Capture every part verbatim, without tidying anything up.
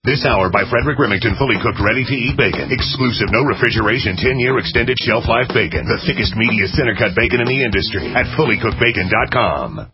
This hour by Frederick Remington, fully cooked, ready-to-eat bacon. Exclusive, no refrigeration, ten-year extended shelf life bacon. The thickest, meatiest, center-cut bacon in the industry at fully cooked bacon dot com.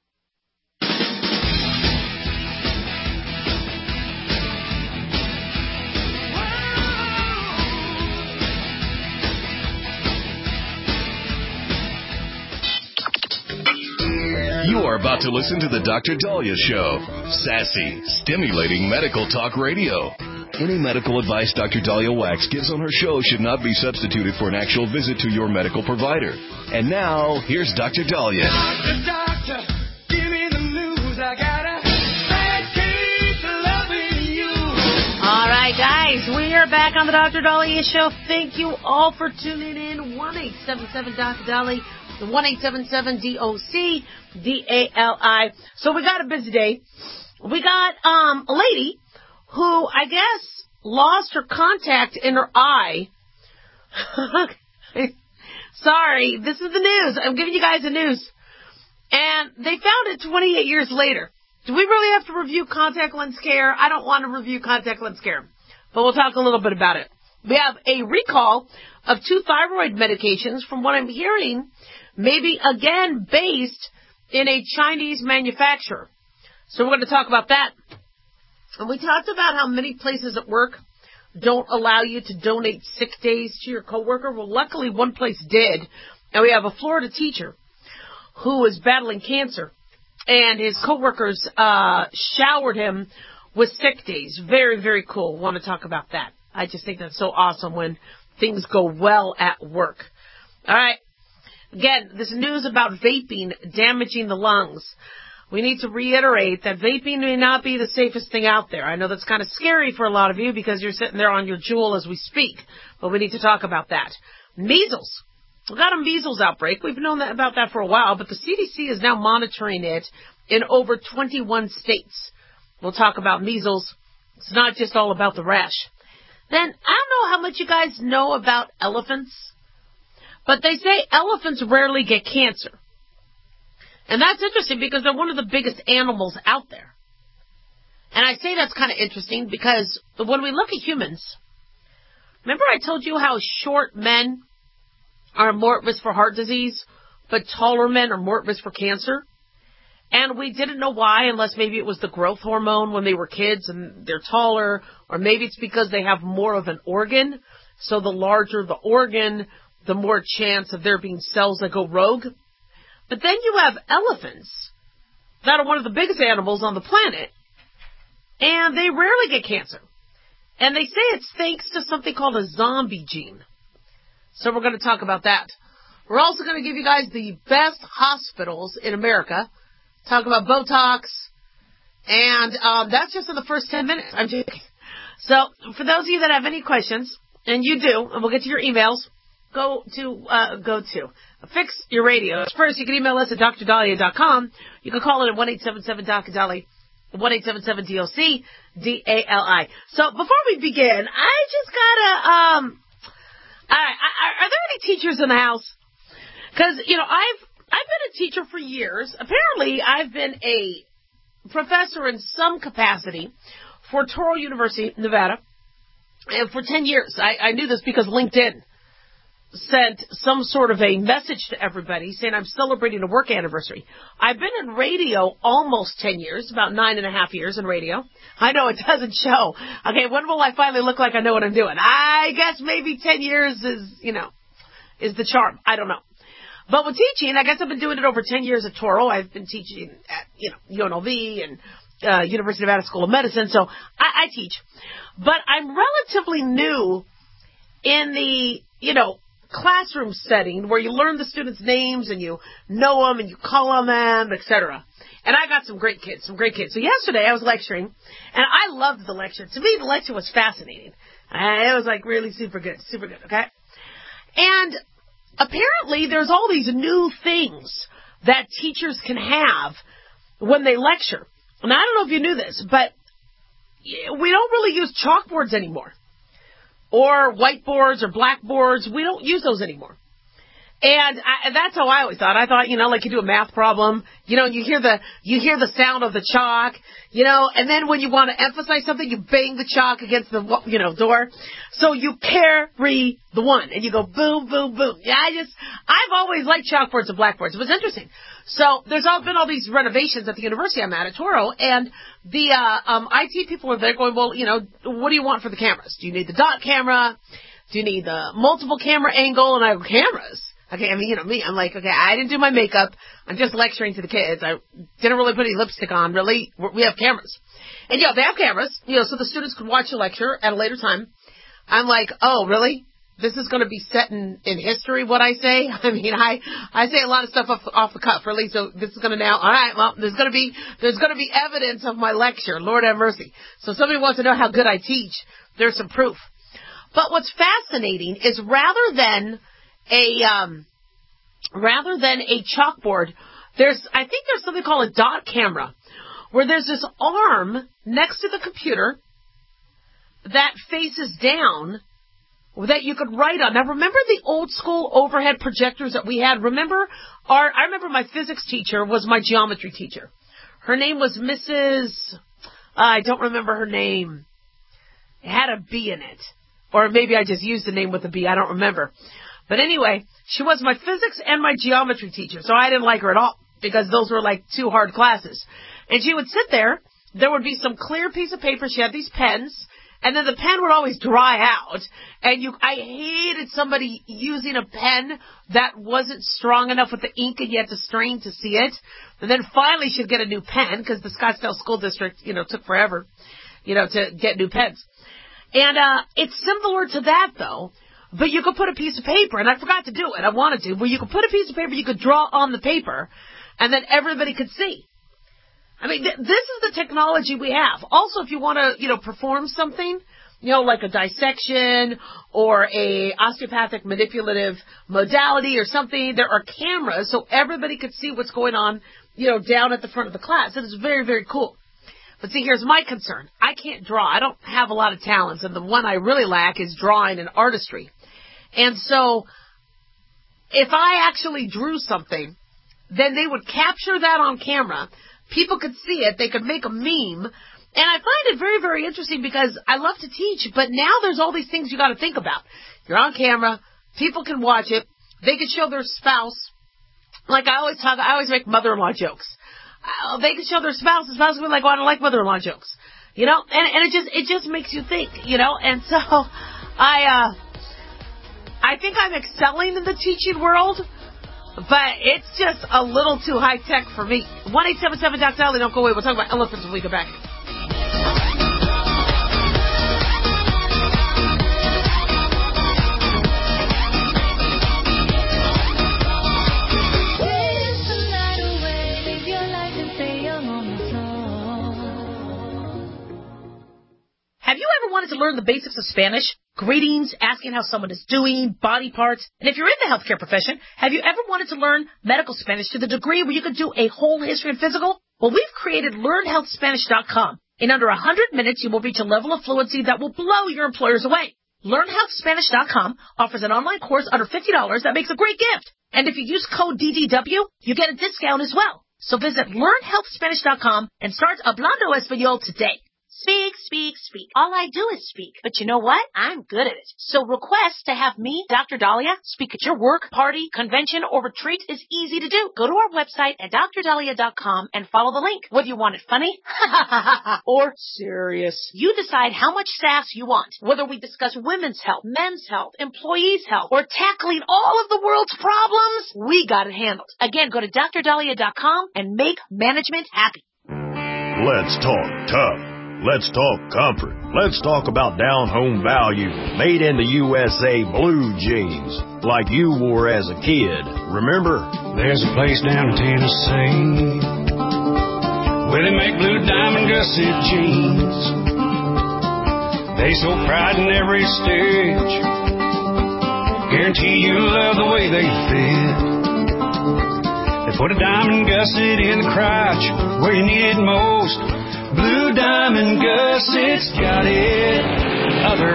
You are about to listen to the Doctor Dahlia Show. Sassy, stimulating medical talk radio. Any medical advice Doctor Dahlia Wax gives on her show should not be substituted for an actual visit to your medical provider. And now, here's Doctor Dahlia. Doctor, doctor, give me the news. I gotta keep loving you. All right, guys, we are back on the Doctor Dahlia Show. Thank you all for tuning in. one eight seven seven Doctor Dahlia. one eight seven seven D O C D A L I. So we got a busy day. We got um, a lady who, I guess, lost her contact in her eye. Sorry, this is the news. I'm giving you guys the news. And they found it twenty-eight years later. Do we really have to review contact lens care? I don't want to review contact lens care, but we'll talk a little bit about it. We have a recall of two thyroid medications, from what I'm hearing, maybe again based in a Chinese manufacturer. So we're going to talk about that. And we talked about how many places at work don't allow you to donate sick days to your coworker. Well, luckily one place did. And we have a Florida teacher who is battling cancer, and his coworkers uh, showered him with sick days. Very, very cool. Want to talk about that. I just think that's so awesome when things go well at work. All right. Again, this news about vaping damaging the lungs. We need to reiterate that vaping may not be the safest thing out there. I know that's kind of scary for a lot of you because you're sitting there on your Juul as we speak, but we need to talk about that. Measles. We've got a measles outbreak. We've known that, about that for a while, but the C D C is now monitoring it in over twenty-one states. We'll talk about measles. It's not just all about the rash. Then, I don't know how much you guys know about elephants, but they say elephants rarely get cancer. And that's interesting because they're one of the biggest animals out there. And I say that's kind of interesting because when we look at humans, remember I told you how short men are more at risk for heart disease, but taller men are more at risk for cancer? And we didn't know why, unless maybe it was the growth hormone when they were kids and they're taller, or maybe it's because they have more of an organ. So the larger the organ, the more chance of there being cells that go rogue. But then you have elephants that are one of the biggest animals on the planet, and they rarely get cancer. And they say it's thanks to something called a zombie gene. So we're going to talk about that. We're also going to give you guys the best hospitals in America. Talk about Botox. And um, that's just in the first ten minutes. I'm joking. So for those of you that have any questions, and you do, and we'll get to your emails, go to, uh, go to Fix Your Radio. First, you can email us at d r dahlia dot com. You can call it at one eight seven seven D O C Dahlia, one eight seven seven D O C D A L I. So before we begin, I just gotta, um, all right, are, are there any teachers in the house? Because, you know, I've, I've been a teacher for years. Apparently, I've been a professor in some capacity for Touro University, Nevada, and for ten years. I, I knew this because LinkedIn sent some sort of a message to everybody saying I'm celebrating a work anniversary. I've been in radio almost ten years, about nine and a half years in radio. I know it doesn't show. Okay, when will I finally look like I know what I'm doing? I guess maybe ten years is, you know, is the charm. I don't know. But with teaching, I guess I've been doing it over ten years at Touro. I've been teaching at, you know, U N L V and uh, University of Nevada School of Medicine, so I, I teach. But I'm relatively new in the, you know, classroom setting where you learn the students' names and you know them and you call on them, et cetera. And I got some great kids, some great kids. So yesterday I was lecturing, and I loved the lecture. To me, the lecture was fascinating. And it was like really super good, super good, okay? And apparently there's all these new things that teachers can have when they lecture. And I don't know if you knew this, but we don't really use chalkboards anymore, or whiteboards or blackboards. We don't use those anymore. And I, that's how I always thought. I thought, you know, like you do a math problem, you know, and you hear the you hear the sound of the chalk, you know, and then when you want to emphasize something, you bang the chalk against the, you know, door. So you carry the one, and you go boom, boom, boom. Yeah, I just, I've always liked chalkboards and blackboards. It was interesting. So there's all been all these renovations at the university I'm at, at Toro, and the uh, um, I T people are there going, well, you know, what do you want for the cameras? Do you need the dot camera? Do you need the multiple camera angle? And I go, cameras? Okay, I mean, you know, me, I'm like, okay, I didn't do my makeup. I'm just lecturing to the kids. I didn't really put any lipstick on, really. We have cameras. And, yeah, they have cameras, you know, so the students could watch the lecture at a later time. I'm like, oh, really? This is going to be set in, in history, what I say? I mean, I, I say a lot of stuff off, off the cuff, really, so this is going to now, all right, well, there's going to be, there's going to be evidence of my lecture. Lord have mercy. So if somebody wants to know how good I teach, there's some proof. But what's fascinating is rather than a, um, rather than a chalkboard, there's, I think there's something called a dot camera, where there's this arm next to the computer that faces down that you could write on. Now, remember the old school overhead projectors that we had? Remember our, I remember my physics teacher was my geometry teacher. Her name was Missus I don't remember her name. It had a B in it. Or maybe I just used the name with a B. I don't remember. But anyway, she was my physics and my geometry teacher, so I didn't like her at all because those were like two hard classes. And she would sit there. There would be some clear piece of paper. She had these pens, and then the pen would always dry out. And you, I hated somebody using a pen that wasn't strong enough with the ink, and you had to strain to see it. And then finally she'd get a new pen because the Scottsdale School District, you know, took forever, you know, to get new pens. And uh, it's similar to that, though. But you could put a piece of paper, and I forgot to do it. I wanted to. Where you could put a piece of paper, you could draw on the paper, and then everybody could see. I mean, th- this is the technology we have. Also, if you want to, you know, perform something, you know, like a dissection or a osteopathic manipulative modality or something, there are cameras so everybody could see what's going on, you know, down at the front of the class. It is very, very cool. But see, here's my concern. I can't draw. I don't have a lot of talents, and the one I really lack is drawing and artistry. And so if I actually drew something, then they would capture that on camera. People could see it. They could make a meme. And I find it very, very interesting because I love to teach, but now there's all these things you got to think about. You're on camera. People can watch it. They can show their spouse. Like I always talk, I always make mother-in-law jokes. Uh, they can show their spouse. The spouse will be like, well, I don't like mother-in-law jokes. You know, and, and it just, it just makes you think, you know, and so I, uh, I think I'm excelling in the teaching world, but it's just a little too high-tech for me. one eight seven seven Doctor Dolly, don't go away. We'll talk about elephants when we come back. Have you ever wanted to learn the basics of Spanish? Greetings, asking how someone is doing, body parts. And if you're in the healthcare profession, have you ever wanted to learn medical Spanish to the degree where you could do a whole history and physical? Well, we've created learn health spanish dot com. In under one hundred minutes, you will reach a level of fluency that will blow your employers away. learn health spanish dot com offers an online course under fifty dollars that makes a great gift. And if you use code D D W, you get a discount as well. So visit learn health spanish dot com and start Hablando Español today. Speak, speak, speak. All I do is speak. But you know what? I'm good at it. So request to have me, Doctor Dahlia, speak at your work, party, convention, or retreat is easy to do. Go to our website at dr dahlia dot com and follow the link. Whether you want it funny or serious, you decide how much sass you want. Whether we discuss women's health, men's health, employees' health, or tackling all of the world's problems, we got it handled. Again, go to dr dahlia dot com and make management happy. Let's talk tough. Let's talk comfort. Let's talk about down-home value, made in the U S A blue jeans, like you wore as a kid. Remember? There's a place down in Tennessee where they make blue diamond gusset jeans. They so pride in every stitch, guarantee you'll love the way they fit. They put a diamond gusset in the crotch where you need it most. Blue Diamond Gusset's got it. Others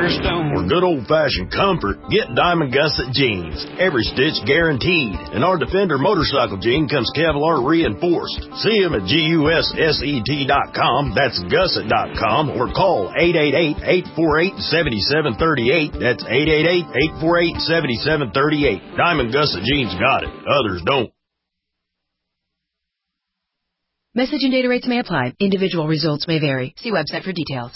stone. For good old-fashioned comfort, get Diamond Gusset jeans. Every stitch guaranteed. And our Defender motorcycle jean comes Kevlar reinforced. See them at gusset dot com. That's gusset dot com. Or call eight eight eight, eight four eight, seven seven three eight. That's eight eight eight, eight four eight, seven seven three eight. Diamond Gusset jeans got it. Others don't. Message and data rates may apply. Individual results may vary. See website for details.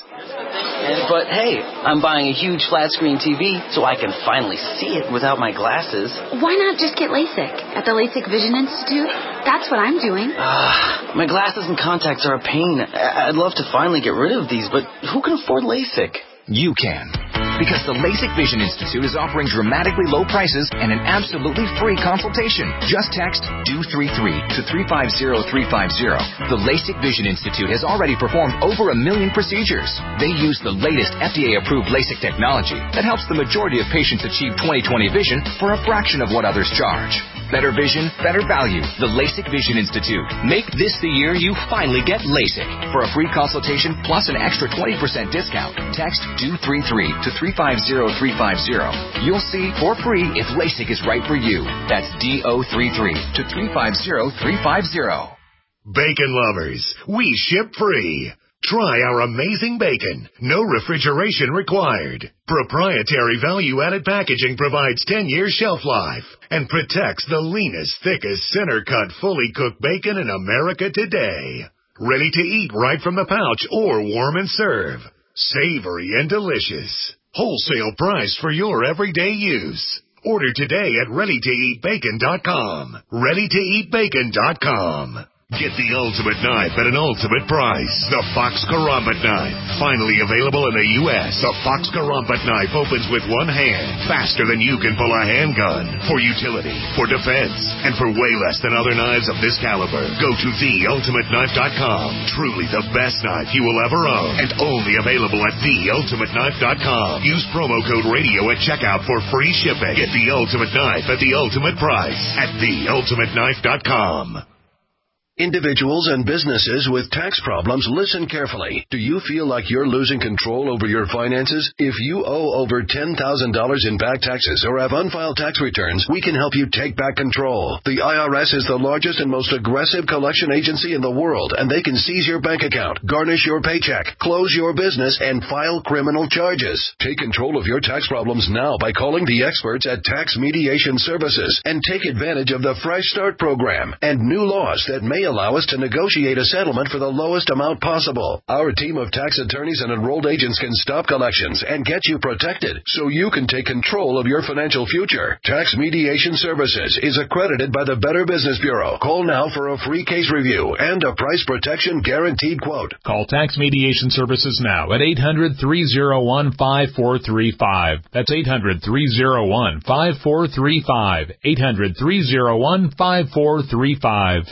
But hey, I'm buying a huge flat-screen T V so I can finally see it without my glasses. Why not just get LASIK at the LASIK Vision Institute? That's what I'm doing. Uh, my glasses and contacts are a pain. I'd love to finally get rid of these, but who can afford LASIK? You can. Because the LASIK Vision Institute is offering dramatically low prices and an absolutely free consultation. Just text D O three three to three five zero three five zero. The LASIK Vision Institute has already performed over a million procedures. They use the latest F D A-approved LASIK technology that helps the majority of patients achieve twenty twenty vision for a fraction of what others charge. Better vision, better value. The LASIK Vision Institute. Make this the year you finally get LASIK. For a free consultation plus an extra twenty percent discount, text D O three three to three five zero three five zero. You'll see for free if LASIK is right for you. That's D O three three to three five zero three five zero. Bacon lovers, we ship free. Try our amazing bacon. No refrigeration required. Proprietary value-added packaging provides ten years shelf life and protects the leanest, thickest, center-cut, fully cooked bacon in America today. Ready to eat right from the pouch or warm and serve. Savory and delicious. Wholesale price for your everyday use. Order today at ready to eat bacon dot com. ready to eat bacon dot com. Get the ultimate knife at an ultimate price. The Fox Karambit Knife. Finally available in the U S The Fox Karambit Knife opens with one hand, faster than you can pull a handgun. For utility, for defense, and for way less than other knives of this caliber. Go to the ultimate knife dot com. Truly the best knife you will ever own. And only available at the ultimate knife dot com. Use promo code radio at checkout for free shipping. Get the ultimate knife at the ultimate price at the ultimate knife dot com. Individuals and businesses with tax problems, listen carefully. Do you feel like you're losing control over your finances? If you owe over ten thousand dollars in back taxes or have unfiled tax returns, we can help you take back control. The I R S is the largest and most aggressive collection agency in the world, and they can seize your bank account, garnish your paycheck, close your business, and file criminal charges. Take control of your tax problems now by calling the experts at Tax Mediation Services and take advantage of the Fresh Start program and new laws that may allow us to negotiate a settlement for the lowest amount possible. Our team of tax attorneys and enrolled agents can stop collections and get you protected so you can take control of your financial future. Tax Mediation Services is accredited by the Better Business Bureau. Call now for a free case review and a price protection guaranteed quote. Call Tax Mediation Services now at eight hundred, three oh one, five four three five. That's eight hundred, three oh one, five four three five. eight hundred, three oh one, five four three five.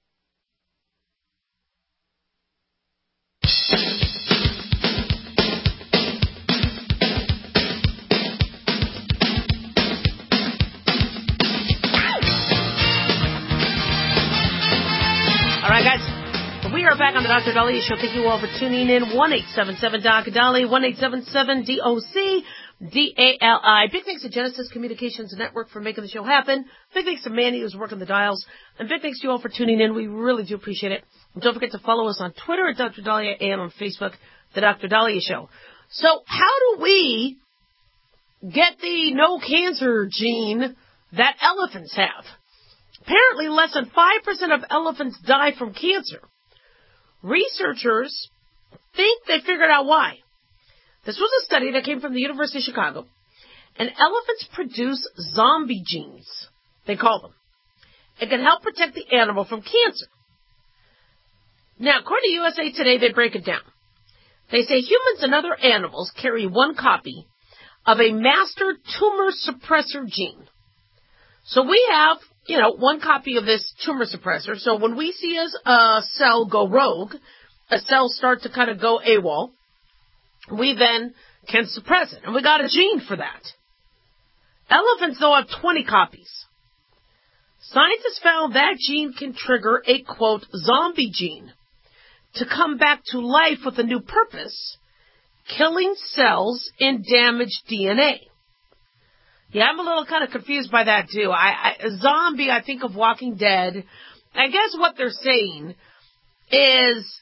All right, guys, we are back on the Doctor Daliah Show. Thank you all for tuning in. one eight seven seven D O C Dali, one eight seven seven D O C D A L I. Big thanks to Genesis Communications Network for making the show happen. Big thanks to Manny who's working the dials. And big thanks to you all for tuning in. We really do appreciate it. And don't forget to follow us on Twitter at Doctor Daliah and on Facebook, The Doctor Daliah Show. So how do we get the no cancer gene that elephants have? Apparently, less than five percent of elephants die from cancer. Researchers think they figured out why. This was a study that came from the University of Chicago. And elephants produce zombie genes, they call them. It can help protect the animal from cancer. Now, according to U S A Today, they break it down. They say humans and other animals carry one copy of a master tumor suppressor gene. So we have, you know, one copy of this tumor suppressor. So when we see a cell go rogue, a cell start to kind of go AWOL, we then can suppress it. And we got a gene for that. Elephants, though, have twenty copies. Scientists found that gene can trigger a, quote, zombie gene to come back to life with a new purpose, killing cells in damaged D N A. Yeah, I'm a little kind of confused by that, too. I, I, zombie, I think of Walking Dead. I guess what they're saying is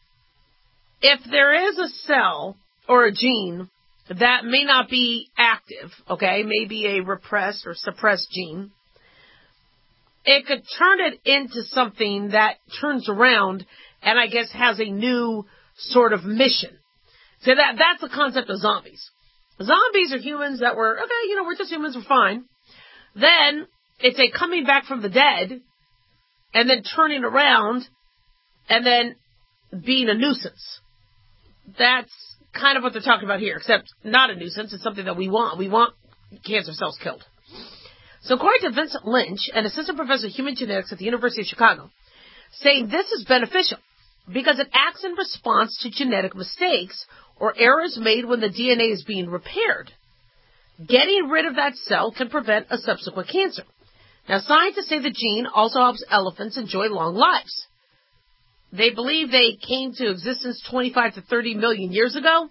if there is a cell or a gene that may not be active, okay, maybe a repressed or suppressed gene, it could turn it into something that turns around and I guess has a new sort of mission. So that that's the concept of zombies. Zombies are humans that were, okay, you know, we're just humans, we're fine. Then it's a coming back from the dead and then turning around and then being a nuisance. That's kind of what they're talking about here, except not a nuisance. It's something that we want. We want cancer cells killed. So according to Vincent Lynch, an assistant professor of human genetics at the University of Chicago, saying this is beneficial because it acts in response to genetic mistakes or errors made when the D N A is being repaired. Getting rid of that cell can prevent a subsequent cancer. Now, scientists say the gene also helps elephants enjoy long lives. They believe they came to existence twenty-five to thirty million years ago.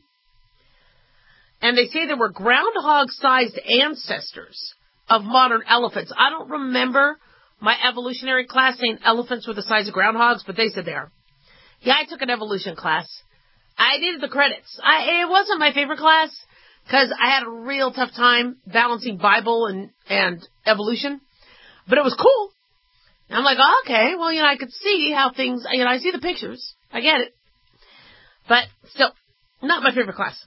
And they say there were groundhog-sized ancestors of modern elephants. I don't remember my evolutionary class saying elephants were the size of groundhogs, but they said they are. Yeah, I took an evolution class. I needed the credits. I, it wasn't my favorite class because I had a real tough time balancing Bible and, and evolution. But it was cool. And I'm like, oh, okay, well, you know, I could see how things, you know, I see the pictures. I get it. But still, not my favorite class.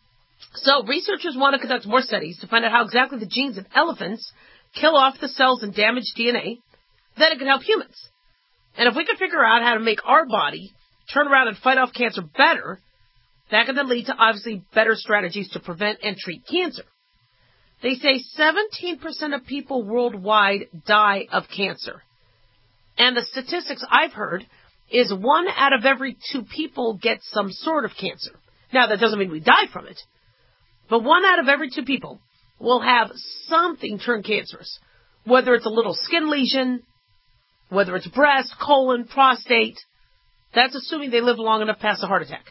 So researchers want to conduct more studies to find out how exactly the genes of elephants kill off the cells in damaged D N A, then it can help humans. And if we could figure out how to make our body turn around and fight off cancer better, that can then lead to obviously better strategies to prevent and treat cancer. They say seventeen percent of people worldwide die of cancer. And the statistics I've heard is one out of every two people gets some sort of cancer. Now, that doesn't mean we die from it. But one out of every two people will have something turn cancerous. Whether it's a little skin lesion, whether it's breast, colon, prostate. That's assuming they live long enough past a heart attack.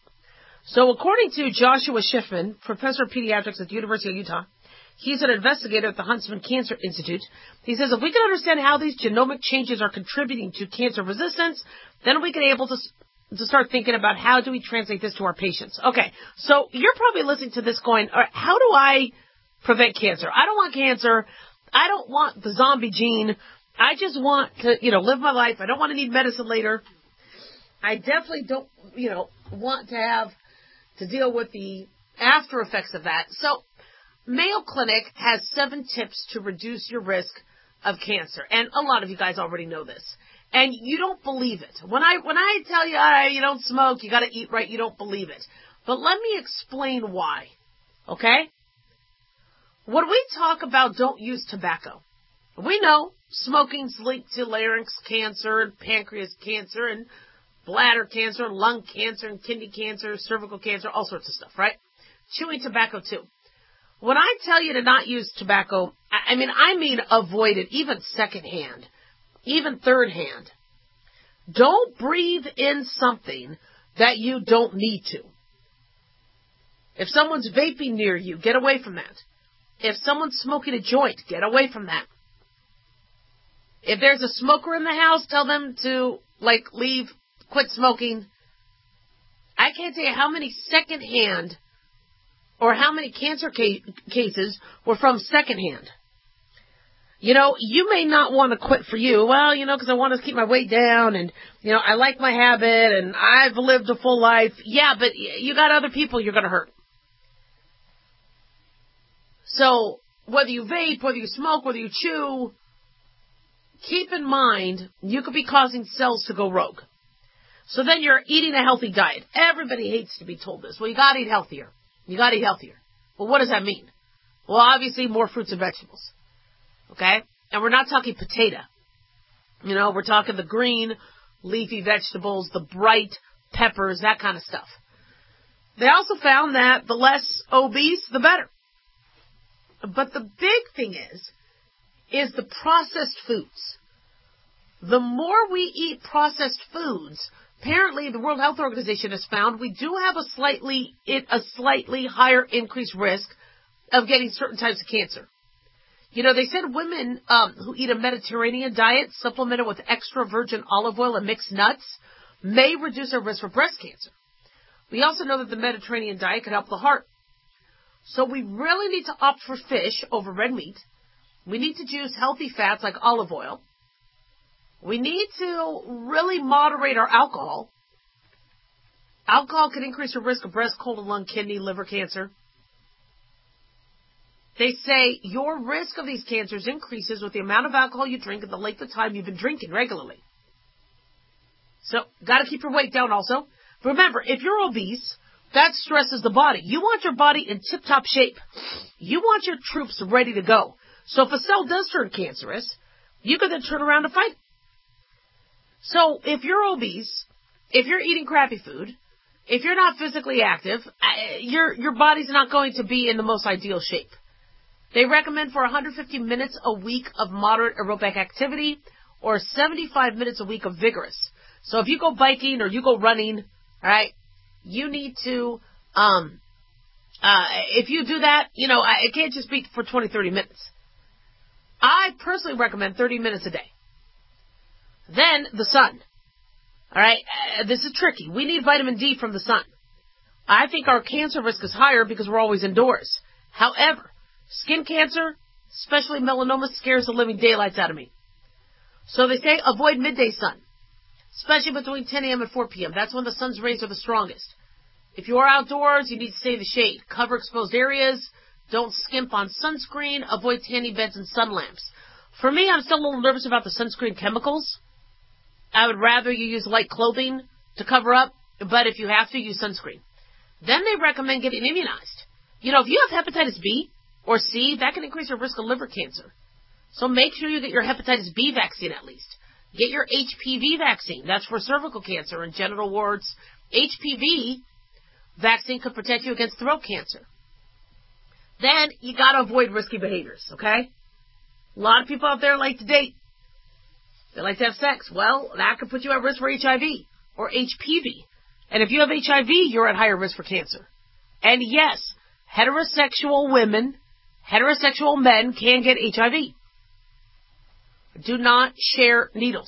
So according to Joshua Schiffman, professor of pediatrics at the University of Utah, he's an investigator at the Huntsman Cancer Institute. He says if we can understand how these genomic changes are contributing to cancer resistance, then we can be able to to start thinking about how do we translate this to our patients. Okay, so you're probably listening to this going, all right, how do I prevent cancer? I don't want cancer. I don't want the zombie gene. I just want to, you know, live my life. I don't want to need medicine later. I definitely don't, you know, want to have to deal with the after effects of that. So Mayo Clinic has seven tips to reduce your risk of cancer. And a lot of you guys already know this. And you don't believe it. When I when I tell you, all right, you don't smoke, you got to eat right, you don't believe it. But let me explain why. Okay? When we talk about don't use tobacco, we know smoking's linked to larynx cancer and pancreas cancer and bladder cancer and lung cancer and kidney cancer, cervical cancer, all sorts of stuff, right? Chewing tobacco too. When I tell you to not use tobacco, I mean, I mean avoid it, even secondhand, even third hand. Don't breathe in something that you don't need to. If someone's vaping near you, get away from that. If someone's smoking a joint, get away from that. If there's a smoker in the house, tell them to, like, leave, quit smoking. I can't tell you how many secondhand or how many cancer ca- cases were from secondhand. You know, you may not want to quit for you. Well, you know, because I want to keep my weight down and, you know, I like my habit and I've lived a full life. Yeah, but you got other people you're going to hurt. So whether you vape, whether you smoke, whether you chew, keep in mind you could be causing cells to go rogue. So then you're eating a healthy diet. Everybody hates to be told this. Well, you got to eat healthier. You got to eat healthier. Well, what does that mean? Well, obviously more fruits and vegetables. Okay? And we're not talking potato. You know, we're talking the green, leafy vegetables, the bright peppers, that kind of stuff. They also found that the less obese, the better. But the big thing is, is the processed foods. The more we eat processed foods, apparently the World Health Organization has found we do have a slightly a slightly higher increased risk of getting certain types of cancer. You know, they said women um, who eat a Mediterranean diet supplemented with extra virgin olive oil and mixed nuts may reduce their risk for breast cancer. We also know that the Mediterranean diet could help the heart. So we really need to opt for fish over red meat. We need to choose healthy fats like olive oil. We need to really moderate our alcohol. Alcohol can increase your risk of breast, colon, lung, kidney, liver cancer. They say your risk of these cancers increases with the amount of alcohol you drink and the length of time you've been drinking regularly. So, got to keep your weight down also. Remember, if you're obese, that stresses the body. You want your body in tip-top shape. You want your troops ready to go. So if a cell does turn cancerous, you can then turn around and fight it. So if you're obese, if you're eating crappy food, if you're not physically active, your your body's not going to be in the most ideal shape. They recommend for one hundred fifty minutes a week of moderate aerobic activity or seventy-five minutes a week of vigorous. So if you go biking or you go running, all right, you need to, um, uh, if you do that, you know, it can't just be for twenty, thirty minutes. I personally recommend thirty minutes a day. Then the sun. All right, uh, this is tricky. We need vitamin D from the sun. I think our cancer risk is higher because we're always indoors. However, skin cancer, especially melanoma, scares the living daylights out of me. So they say avoid midday sun, especially between ten a.m. and four p.m. That's when the sun's rays are the strongest. If you are outdoors, you need to stay in the shade. Cover exposed areas. Don't skimp on sunscreen. Avoid tanning beds and sun lamps. For me, I'm still a little nervous about the sunscreen chemicals. I would rather you use light clothing to cover up, but if you have to, use sunscreen. Then they recommend getting immunized. You know, if you have hepatitis B or C, that can increase your risk of liver cancer. So make sure you get your hepatitis B vaccine at least. Get your H P V vaccine. That's for cervical cancer and genital warts. H P V vaccine could protect you against throat cancer. Then you got to avoid risky behaviors, okay? A lot of people out there like to date. They like to have sex. Well, that could put you at risk for H I V or H P V. And if you have H I V, you're at higher risk for cancer. And yes, heterosexual women, heterosexual men can get H I V. Do not share needles.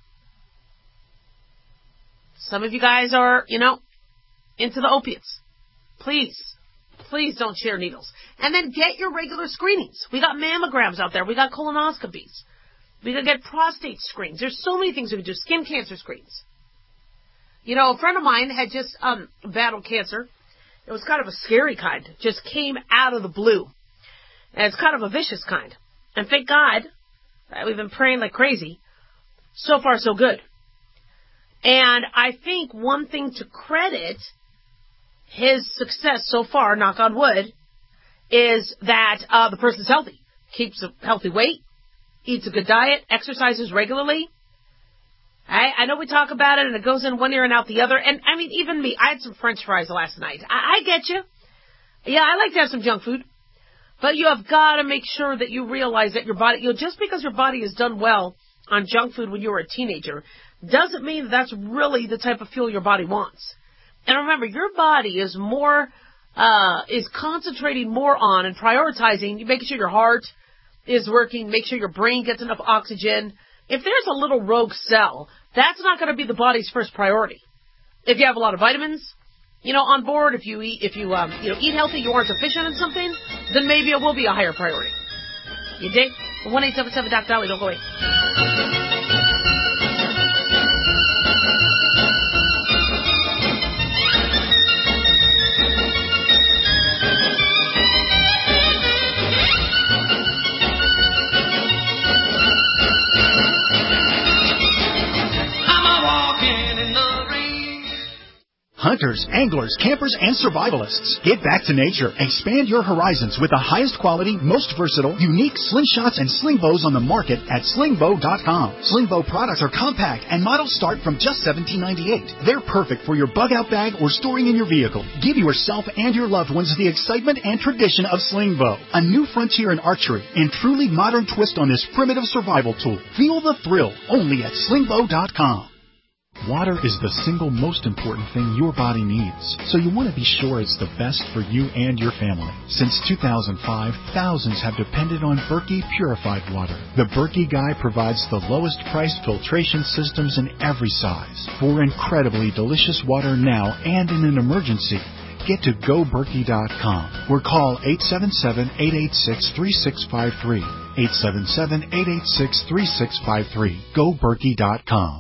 Some of you guys are, you know, into the opiates. Please, please don't share needles. And then get your regular screenings. We got mammograms out there. We got colonoscopies. We can get prostate screens. There's so many things we can do. Skin cancer screens. You know, a friend of mine had just um, battled cancer. It was kind of a scary kind. Just came out of the blue. And it's kind of a vicious kind. And thank God, we've been praying like crazy. So far, so good. And I think one thing to credit his success so far, knock on wood, is that uh, the person's healthy. Keeps a healthy weight. Eats a good diet, exercises regularly. I, I know we talk about it and it goes in one ear and out the other. And I mean, even me, I had some French fries last night. I, I get you. Yeah, I like to have some junk food. But you have got to make sure that you realize that your body, you know, just because your body has done well on junk food when you were a teenager, doesn't mean that that's really the type of fuel your body wants. And remember, your body is more, uh, is concentrating more on and prioritizing, making sure your heart is working, make sure your brain gets enough oxygen. If there's a little rogue cell, that's not going to be the body's first priority. If you have a lot of vitamins, you know, on board, if you eat, if you, um, you know, eat healthy, you aren't deficient in something, then maybe it will be a higher priority. You dig? one eight seven seven Doctor Dolly, don't go away. Hunters, anglers, campers, and survivalists. Get back to nature. Expand your horizons with the highest quality, most versatile, unique slingshots and sling bows on the market at sling bow dot com. Sling bow products are compact and models start from just seventeen ninety-eight. They're perfect for your bug-out bag or storing in your vehicle. Give yourself and your loved ones the excitement and tradition of sling bow, a new frontier in archery and truly modern twist on this primitive survival tool. Feel the thrill only at sling bow dot com. Water is the single most important thing your body needs, so you want to be sure it's the best for you and your family. Since two thousand five, thousands have depended on Berkey purified water. The Berkey Guy provides the lowest priced filtration systems in every size for incredibly delicious water now and in an emergency. Get to go berkey dot com or call eight seven seven, eight eight six, three six five three. eight seven seven, eight eight six, three six five three. go berkey dot com.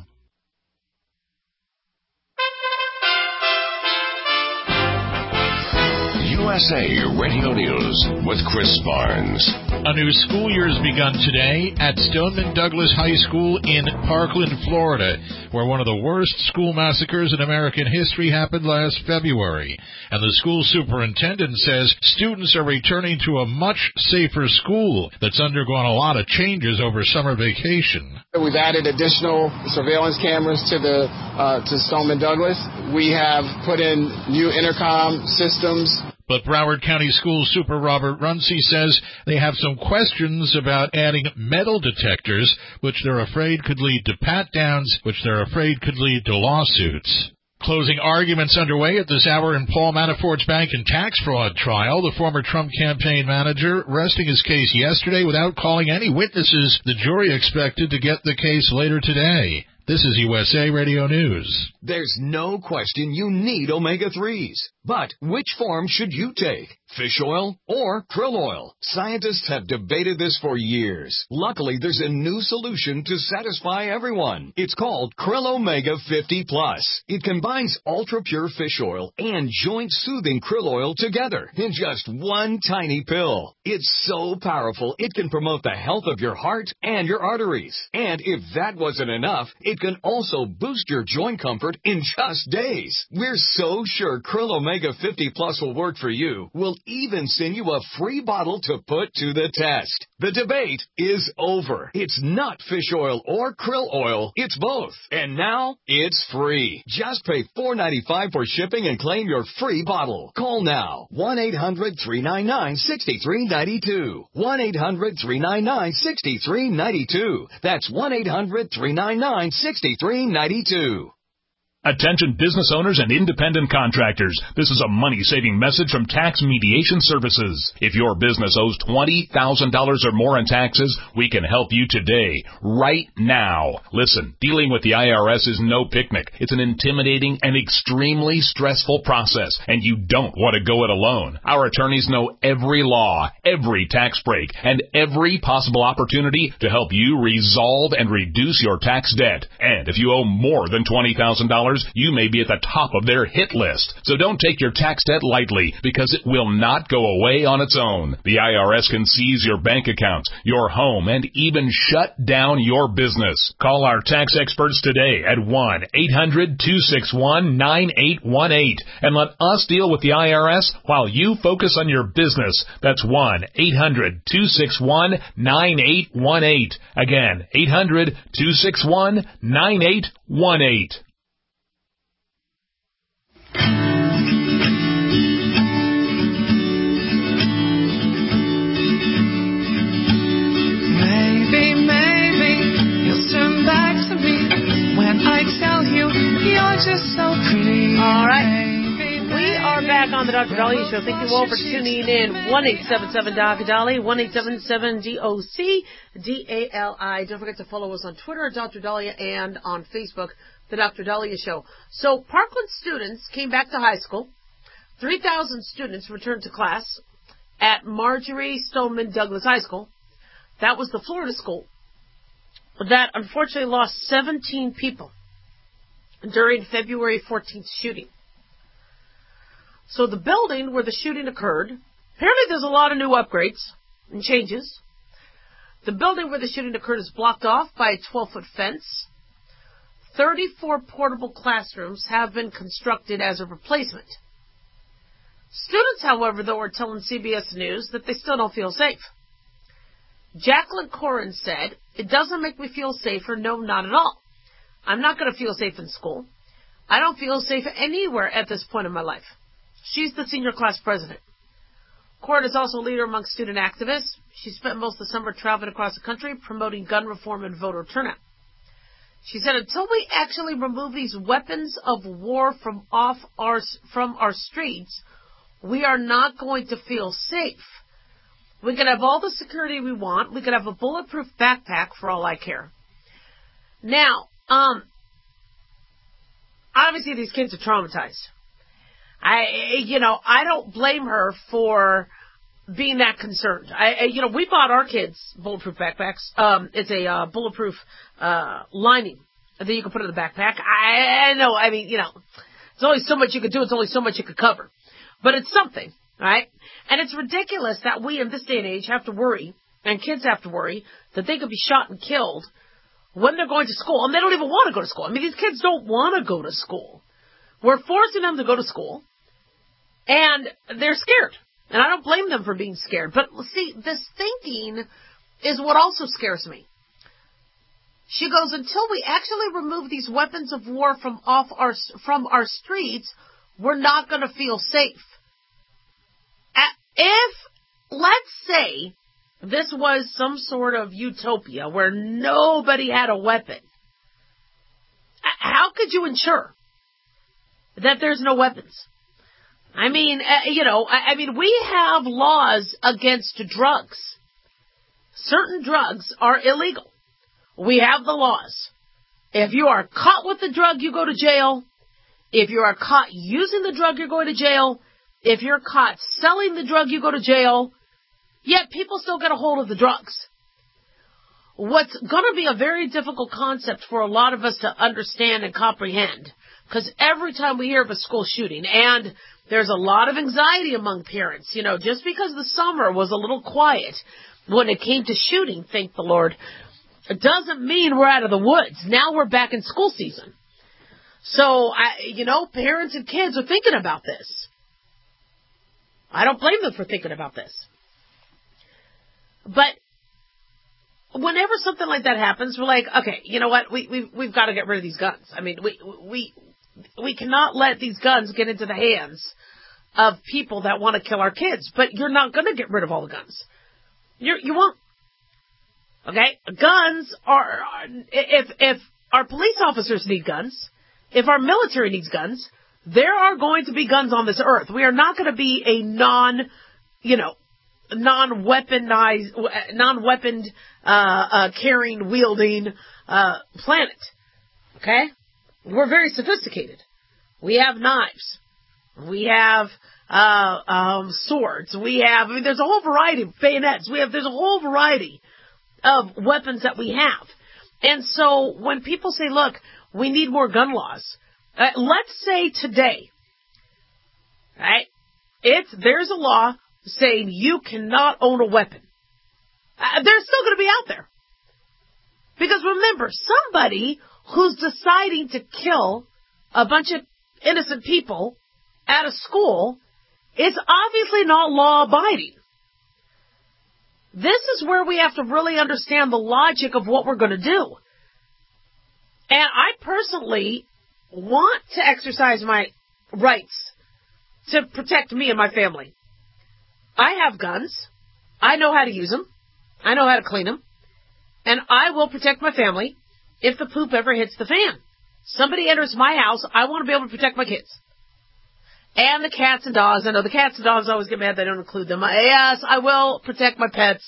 U S A Radio News with Chris Barnes. A new school year has begun today at Stoneman Douglas High School in Parkland, Florida, where one of the worst school massacres in American history happened last February. And the school superintendent says students are returning to a much safer school that's undergone a lot of changes over summer vacation. We've added additional surveillance cameras to the uh, to Stoneman Douglas. We have put in new intercom systems. But Broward County School Super Robert Runcie says they have some questions about adding metal detectors, which they're afraid could lead to pat-downs, which they're afraid could lead to lawsuits. Closing arguments underway at this hour in Paul Manafort's bank and tax fraud trial. The former Trump campaign manager resting his case yesterday without calling any witnesses. The jury expected to get the case later today. This is U S A Radio News. There's no question you need omega threes. But which form should you take? Fish oil or krill oil? Scientists have debated this for years. Luckily, there's a new solution to satisfy everyone. It's called Krill Omega fifty plus. It combines ultra-pure fish oil and joint-soothing krill oil together in just one tiny pill. It's so powerful, it can promote the health of your heart and your arteries. And if that wasn't enough, it can also boost your joint comfort in just days. We're so sure Krill Omega fifty plus will work for you. We'll even send you a free bottle to put to the test. The debate is over. It's not fish oil or krill oil. It's both. And now it's free. Just pay four dollars and ninety-five cents for shipping and claim your free bottle. Call now. one eight hundred, three nine nine, six three nine two. one eight hundred, three nine nine, six three nine two. That's one eight hundred, three nine nine, six three nine two. Attention business owners and independent contractors. This is a money-saving message from Tax Mediation Services. If your business owes twenty thousand dollars or more in taxes, we can help you today, right now. Listen, dealing with the I R S is no picnic. It's an intimidating and extremely stressful process, and you don't want to go it alone. Our attorneys know every law, every tax break, and every possible opportunity to help you resolve and reduce your tax debt. And if you owe more than twenty thousand dollars, you may be at the top of their hit list. So don't take your tax debt lightly, because it will not go away on its own. The I R S can seize your bank accounts, your home, and even shut down your business. Call our tax experts today at one eight hundred, two six one, nine eight one eight and let us deal with the I R S while you focus on your business. That's one eight hundred, two six one, nine eight one eight. Again, eight hundred, two six one, nine eight one eight. Maybe, maybe you'll turn back to me when I tell you you're just so pretty. All right. We are back on the Doctor Dahlia Show. Thank you all for tuning in. one eight seven seven D O C Dali, one eight seven seven D O C D A L I. Don't forget to follow us on Twitter, Doctor Dahlia, and on Facebook, the Doctor Dahlia Show. So Parkland students came back to high school. three thousand students returned to class at Marjorie Stoneman Douglas High School. That was the Florida school that unfortunately lost seventeen people during February fourteenth shooting. So the building where the shooting occurred, apparently there's a lot of new upgrades and changes. The building where the shooting occurred is blocked off by a twelve-foot fence. thirty-four portable classrooms have been constructed as a replacement. Students, however, though, are telling C B S News that they still don't feel safe. Jacqueline Corin said, "It doesn't make me feel safer. No, not at all. I'm not going to feel safe in school. I don't feel safe anywhere at this point in my life." She's the senior class president. Corin is also a leader among student activists. She spent most of the summer traveling across the country promoting gun reform and voter turnout. She said, until we actually remove these weapons of war from off our from our streets, we are not going to feel safe. We can have all the security we want. We could have a bulletproof backpack for all I care. Now, um, obviously these kids are traumatized. I, you know, I don't blame her for being that concerned. I, you know, we bought our kids bulletproof backpacks. Um, it's a uh, bulletproof uh, lining that you can put in the backpack. I, I know, I mean, you know, it's only so much you can do. It's only so much you can cover. But it's something, right? And it's ridiculous that we in this day and age have to worry, and kids have to worry, that they could be shot and killed when they're going to school. And they don't even want to go to school. I mean, these kids don't want to go to school. We're forcing them to go to school, and they're scared. And I don't blame them for being scared. But, see, this thinking is what also scares me. She goes, until we actually remove these weapons of war from off our from our streets, we're not going to feel safe. If, let's say, this was some sort of utopia where nobody had a weapon, how could you ensure that there's no weapons? I mean, uh, you know, I, I mean, we have laws against drugs. Certain drugs are illegal. We have the laws. If you are caught with the drug, you go to jail. If you are caught using the drug, you're going to jail. If you're caught selling the drug, you go to jail. Yet people still get a hold of the drugs. What's going to be a very difficult concept for a lot of us to understand and comprehend, because every time we hear of a school shooting, and there's a lot of anxiety among parents, you know, just because the summer was a little quiet when it came to shooting, thank the Lord, it doesn't mean we're out of the woods. Now we're back in school season. So, I, you know, parents and kids are thinking about this. I don't blame them for thinking about this. But whenever something like that happens, we're like, okay, you know what? We, we, we've got to get rid of these guns. I mean, we, we, we cannot let these guns get into the hands of people that want to kill our kids. But you're not going to get rid of all the guns. You're, you won't. Okay? Guns are, are, if, if our police officers need guns, if our military needs guns, there are going to be guns on this earth. We are not going to be a non, you know, non-weaponized, non-weaponed, uh, uh, carrying, wielding, uh, planet. Okay? We're very sophisticated. We have knives. We have, uh, um, swords. We have, I mean, there's a whole variety of bayonets. We have, there's a whole variety of weapons that we have. And so when people say, look, we need more gun laws, uh, let's say today, right, it's, there's a law saying you cannot own a weapon. Uh, they're still going to be out there. Because remember, somebody who's deciding to kill a bunch of innocent people at a school is obviously not law-abiding. This is where we have to really understand the logic of what we're going to do. And I personally want to exercise my rights to protect me and my family. I have guns. I know how to use them. I know how to clean them. And I will protect my family if the poop ever hits the fan. Somebody enters my house, I want to be able to protect my kids. And the cats and dogs. I know the cats and dogs always get mad they don't include them. Yes, I will protect my pets.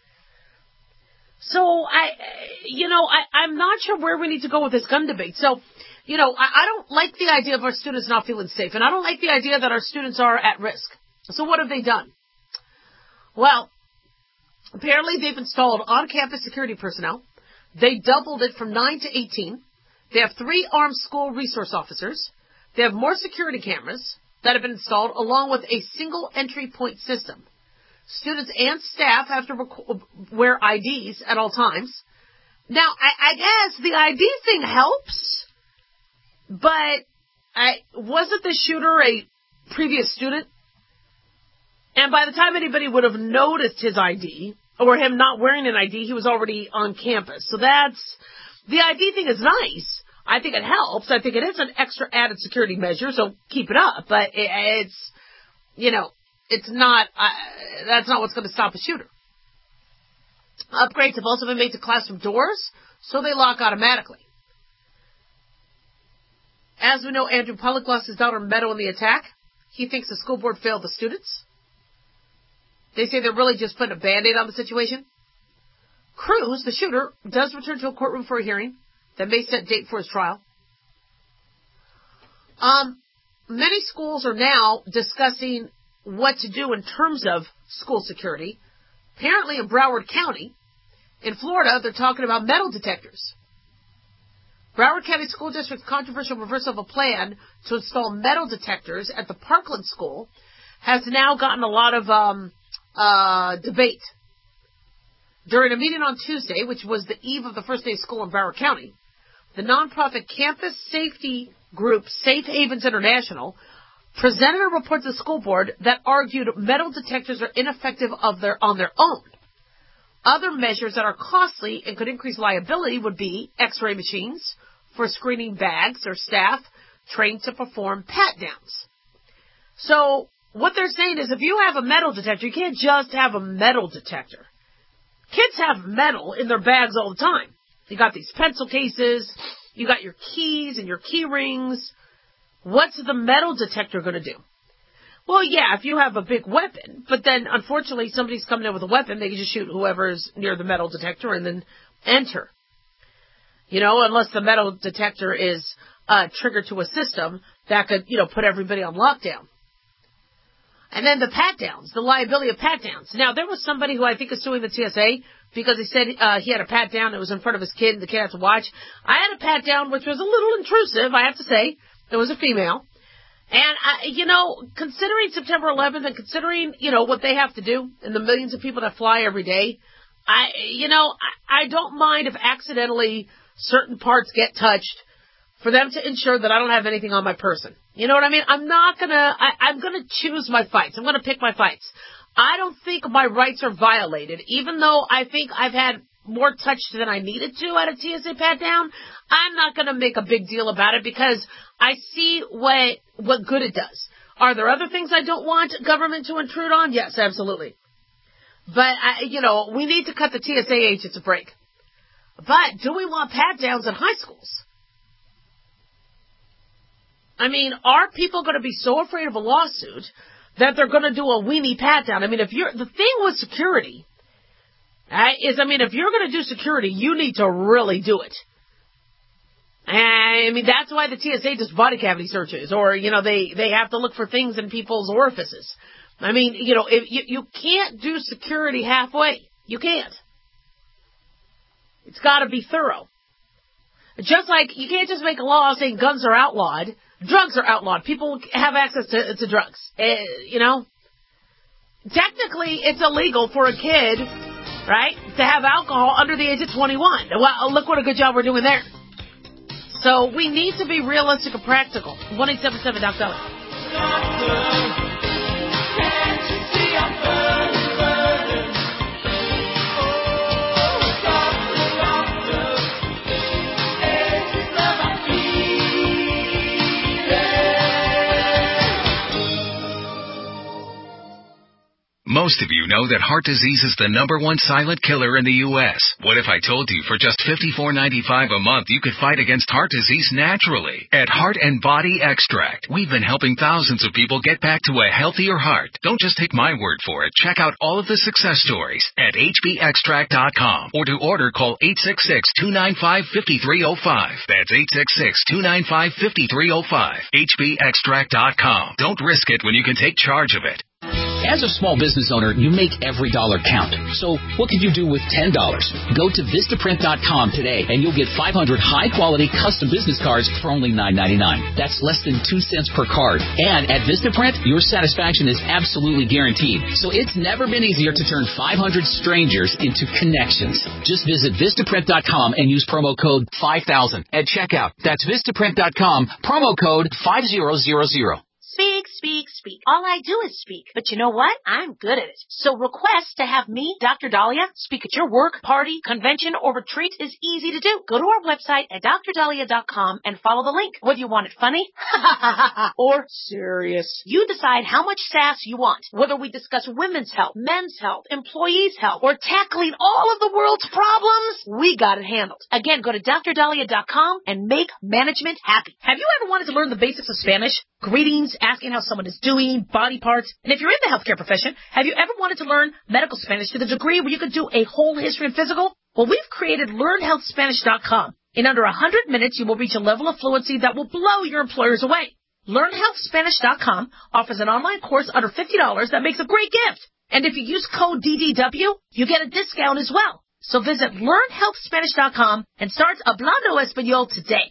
So, I, you know, I, I'm not sure where we need to go with this gun debate. So, you know, I, I don't like the idea of our students not feeling safe. And I don't like the idea that our students are at risk. So what have they done? Well, apparently they've installed on-campus security personnel. They doubled it from nine to eighteen. They have three armed school resource officers. They have more security cameras that have been installed, along with a single entry point system. Students and staff have to rec- wear I Ds at all times. Now, I, I guess the I D thing helps, but I, wasn't the shooter a previous student? And by the time anybody would have noticed his I D, or him not wearing an I D, he was already on campus. So that's, the I D thing is nice. I think it helps. I think it is an extra added security measure, so keep it up. But it, it's, you know, it's not, uh, that's not what's going to stop a shooter. Upgrades have also been made to classroom doors, so they lock automatically. As we know, Andrew Pollock lost his daughter Meadow in the attack. He thinks the school board failed the students. They say they're really just putting a Band-Aid on the situation. Cruz, the shooter, does return to a courtroom for a hearing that may set date for his trial. Um, many schools are now discussing what to do in terms of school security. Apparently in Broward County, in Florida, they're talking about metal detectors. Broward County School District's controversial reversal of a plan to install metal detectors at the Parkland School has now gotten a lot of um, uh, debate. During a meeting on Tuesday, which was the eve of the first day of school in Broward County, the nonprofit campus safety group Safe Havens International presented a report to the school board that argued metal detectors are ineffective of their, on their own. Other measures that are costly and could increase liability would be X-ray machines for screening bags or staff trained to perform pat-downs. So what they're saying is if you have a metal detector, you can't just have a metal detector. Kids have metal in their bags all the time. You got these pencil cases, you got your keys and your key rings. What's the metal detector going to do? Well, yeah, if you have a big weapon, but then unfortunately somebody's coming in with a weapon, they can just shoot whoever's near the metal detector and then enter. You know, unless the metal detector is uh, triggered to a system that could, you know, put everybody on lockdown. And then the pat-downs, the liability of pat-downs. Now, there was somebody who I think is suing the T S A because he said uh, he had a pat-down that was in front of his kid and the kid had to watch. I had a pat-down which was a little intrusive, I have to say. It was a female. And, I, you know, considering September eleventh and considering, you know, what they have to do and the millions of people that fly every day, I, you know, I, I don't mind if accidentally certain parts get touched for them to ensure that I don't have anything on my person. You know what I mean? I'm not going to, I'm going to choose my fights. I'm going to pick my fights. I don't think my rights are violated, even though I think I've had more touched than I needed to at a T S A pat down. I'm not going to make a big deal about it because I see what what good it does. Are there other things I don't want government to intrude on? Yes, absolutely. But, I, you know, we need to cut the T S A agents a break. But do we want pat downs in high schools? I mean, are people going to be so afraid of a lawsuit that they're going to do a weenie pat down? I mean, if you're, the thing with security uh, is, I mean, if you're going to do security, you need to really do it. I mean, that's why the T S A does body cavity searches, or, you know, they, they have to look for things in people's orifices. I mean, you know, if you, you can't do security halfway. You can't. It's got to be thorough. Just like you can't just make a law saying guns are outlawed. Drugs are outlawed. People have access to, to drugs. Uh, you know, technically it's illegal for a kid, right, to have alcohol under the age of twenty-one. Well, look what a good job we're doing there. So we need to be realistic and practical. one eight seven seven Doctor Dolly. Most of you know that heart disease is the number one silent killer in the U S What if I told you for just fifty-four ninety-five a month you could fight against heart disease naturally? At Heart and Body Extract, we've been helping thousands of people get back to a healthier heart. Don't just take my word for it. Check out all of the success stories at H B extract dot com, or to order, call eight six six, two nine five, five three zero five. That's eight six six, two nine five, five three zero five. H B extract dot com. Don't risk it when you can take charge of it. As a small business owner, you make every dollar count. So what could you do with ten dollars? Go to Vistaprint dot com today and you'll get five hundred high-quality custom business cards for only nine ninety-nine. That's less than two cents per card. And at Vistaprint, your satisfaction is absolutely guaranteed. So it's never been easier to turn five hundred strangers into connections. Just visit Vistaprint dot com and use promo code five thousand at checkout. That's Vistaprint dot com, promo code five thousand. speak, speak, speak. All I do is speak. But you know what? I'm good at it. So request to have me, Doctor Dahlia, speak at your work, party, convention, or retreat is easy to do. Go to our website at d r dahlia dot com and follow the link. Whether you want it funny or serious, you decide how much sass you want. Whether we discuss women's health, men's health, employees' health, or tackling all of the world's problems, we got it handled. Again, go to d r dahlia dot com and make management happy. Have you ever wanted to learn the basics of Spanish? Greetings, asking how someone is doing, body parts. And if you're in the healthcare profession, have you ever wanted to learn medical Spanish to the degree where you could do a whole history and physical? Well, we've created learn health spanish dot com. In under one hundred minutes, you will reach a level of fluency that will blow your employers away. learn health spanish dot com offers an online course under fifty dollars that makes a great gift. And if you use code D D W, you get a discount as well. So visit learn health spanish dot com and start Hablando Español today.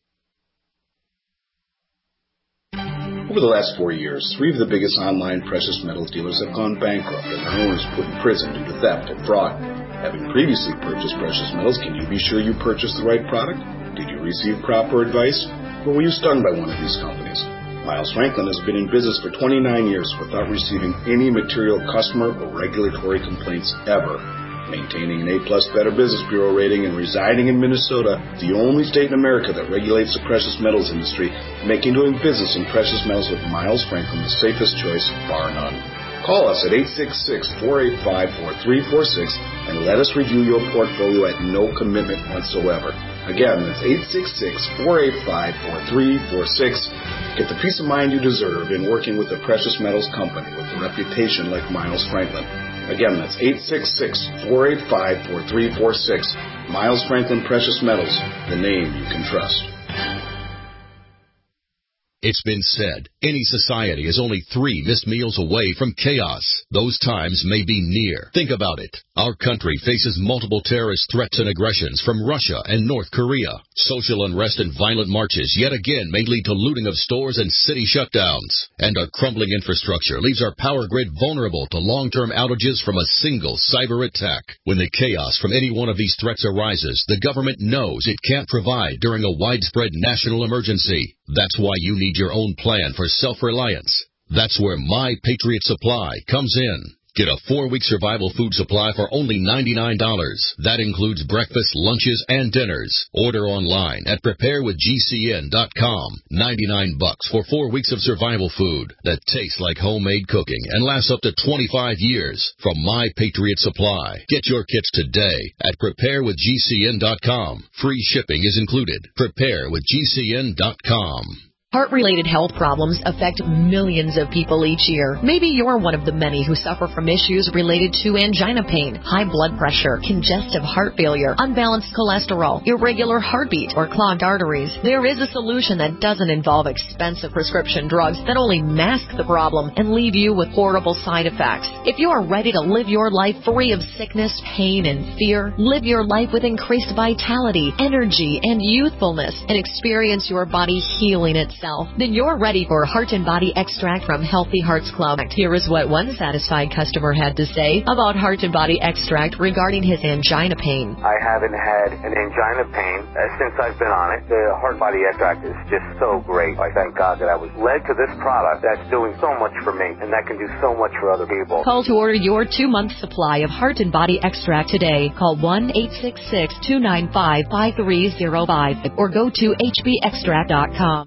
Over the last four years, three of the biggest online precious metals dealers have gone bankrupt and their owners put in prison due to theft and fraud. Having previously purchased precious metals, can you be sure you purchased the right product? Did you receive proper advice? Or were you stung by one of these companies? Miles Franklin has been in business for twenty-nine years without receiving any material customer or regulatory complaints ever. Maintaining an A-plus Better Business Bureau rating and residing in Minnesota, the only state in America that regulates the precious metals industry, making doing business in precious metals with Miles Franklin the safest choice, bar none. Call us at eight six six, four eight five, four three four six and let us review your portfolio at no commitment whatsoever. Again, that's eight six six, four eight five, four three four six. Get the peace of mind you deserve in working with a precious metals company with a reputation like Miles Franklin. Again, that's eight six six, four eight five, four three four six. Miles Franklin Precious Metals, the name you can trust. It's been said, any society is only three missed meals away from chaos. Those times may be near. Think about it. Our country faces multiple terrorist threats and aggressions from Russia and North Korea. Social unrest and violent marches yet again may lead to looting of stores and city shutdowns. And our crumbling infrastructure leaves our power grid vulnerable to long-term outages from a single cyber attack. When the chaos from any one of these threats arises, the government knows it can't provide during a widespread national emergency. That's why you need your own plan for self-reliance. That's where My Patriot Supply comes in. Get a four-week survival food supply for only ninety-nine dollars. That includes breakfast, lunches, and dinners. Order online at prepare with G C N dot com. ninety-nine bucks for four weeks of survival food that tastes like homemade cooking and lasts up to twenty-five years from My Patriot Supply. Get your kits today at prepare with G C N dot com. Free shipping is included. prepare with G C N dot com. Heart-related health problems affect millions of people each year. Maybe you're one of the many who suffer from issues related to angina pain, high blood pressure, congestive heart failure, unbalanced cholesterol, irregular heartbeat, or clogged arteries. There is a solution that doesn't involve expensive prescription drugs that only mask the problem and leave you with horrible side effects. If you are ready to live your life free of sickness, pain, and fear, live your life with increased vitality, energy, and youthfulness, and experience your body healing itself, then you're ready for Heart and Body Extract from Healthy Hearts Club. Here is what one satisfied customer had to say about Heart and Body Extract regarding his angina pain. I haven't had an angina pain uh, since I've been on it. The Heart and Body Extract is just so great. I thank God that I was led to this product that's doing so much for me and that can do so much for other people. Call to order your two-month supply of Heart and Body Extract today. Call one eight six six, two nine five, five three zero five or go to H B extract dot com.